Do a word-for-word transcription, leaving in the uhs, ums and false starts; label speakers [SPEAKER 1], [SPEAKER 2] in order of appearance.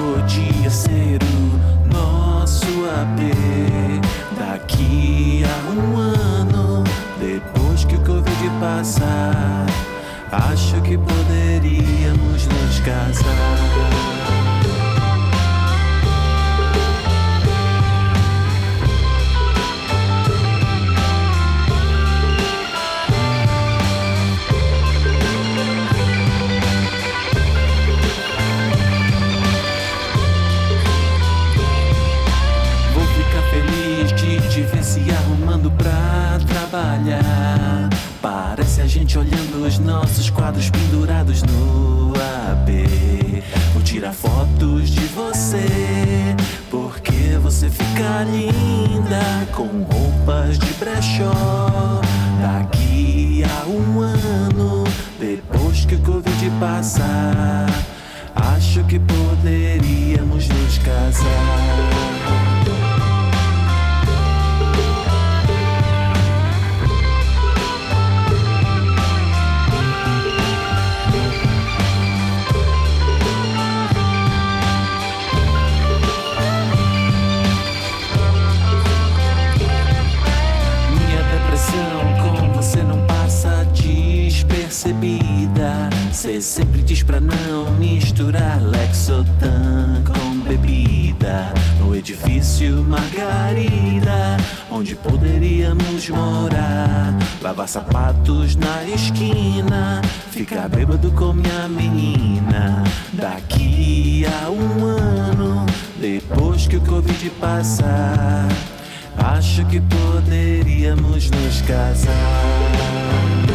[SPEAKER 1] podia ser o nosso A P. Daqui a um ano, depois que o Covid passar, acho que poderíamos nos casar. Te ver se arrumando pra trabalhar. Parece a gente olhando os nossos quadros pendurados no A P. Vou tirar fotos de você, porque você fica linda com roupas de brechó. Daqui a um ano, depois que o Covid passar, acho que poderíamos nos casar. Com você não passa despercebida. Cê sempre diz pra não misturar Lexotan com bebida. No edifício Margarida, onde poderíamos morar, lavar sapatos na esquina, ficar bêbado com minha menina. Daqui a um ano, depois que o Covid passar, acho que poderíamos nos casar.